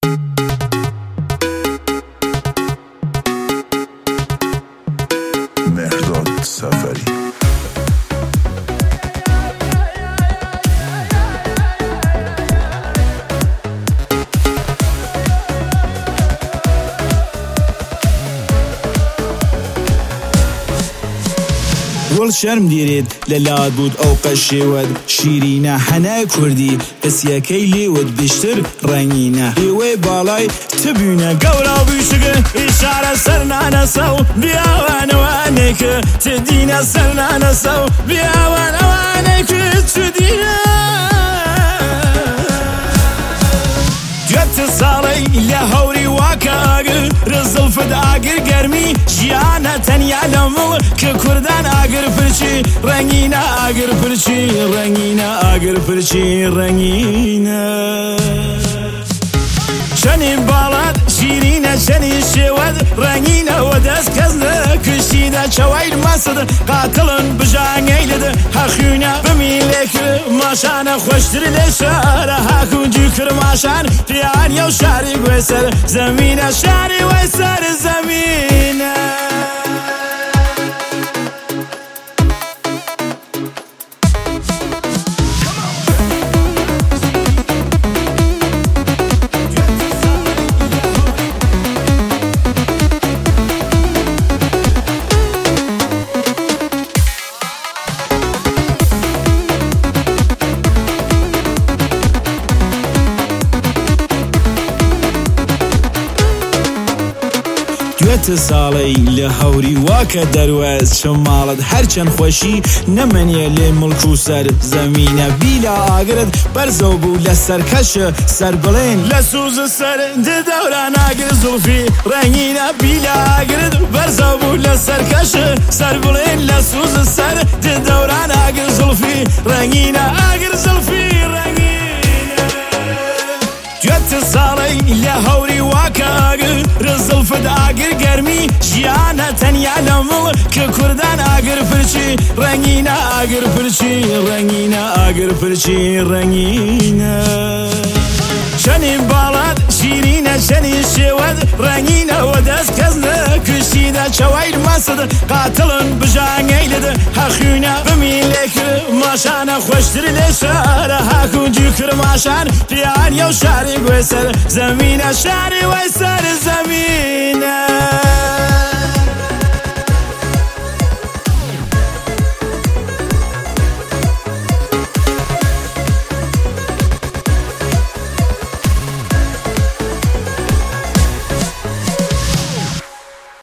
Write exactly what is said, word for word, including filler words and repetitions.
مهرداد سفری. وەڵ شەرم دیرێت لەلات بود ئەو قەشێوەت شیرینە هەنای کوردی قسیەکەی لێوت بیشتر ڕەنگینە ئێوەی باڵای تبوونە گەورە بیشگە ئیشارە سەرنانە سەو بیاوانەوانێکە تدینە سەرنانە سەو بیاوانەوانێکە تدینە دوێتە ساڵەی لە هەوری واکە ئاگر ڕزڵفت ئاگر گەرمی ژیانە تەنیا لە مڵ کە کوردان ئاگر پرچی ڕەنگینە ئاگر پرچی ڕەنگینە ئاگر پرچی ڕەنگینە شەنی باڵات شیرینە شەنی شێوەت ڕەنگینەوە دەست کەس نەکشیدە چەوای مەسد قاتڵن بژانگەی لەدە هەخوینە بمیلێکر ماشانە خۆشتر لێ شارە هاکوونجی کرماشان پیانیە و شاری گوێ سەر زەمینە شاری وەی سەر زەمینە دوێتە ساڵەی لە هەوری واکە دەروەز شماڵت هەرچەند خۆشی نەمەنیە لێ مڵک و سەر زەمینە بیلا ئاگرت بەرزەو بوو لە سەرکەشە سەر بڵێن لە سووزە سەر دەوران ئاگر زوڵفی ڕەنگینە بیلا ئاگرت بەرزەو بوو لە سەرکەشە سەر بڵێن لە سووزە سەر دەوران ئاگر زوڵفی ڕەنگینە ئاگر زوڵفی ڕەنگینە دوێتە ساڵەی لە هەوری واکە ئاگر ڕزڵفت ئاگر گەرمی ژیانە تەنیا لە مڵ کە کوردان ئاگر پرچی ڕەنگینە ئاگر پرچی ڕەنگینە ئاگر پرچی ڕەنگینە شەنی باڵات شیرینە شەنی شێوەت ڕەنگینەوە دەست کەس نەکشیدە چەوای مەسد قاتڵن بژانگەی لەدە هەخوینە بمیلێکر ماشانە خۆشتر لێ شارە هاکوونجی کرماشان پیانیە و شاری گوێ سەر زەمینە شاری وەی سەر زەمینە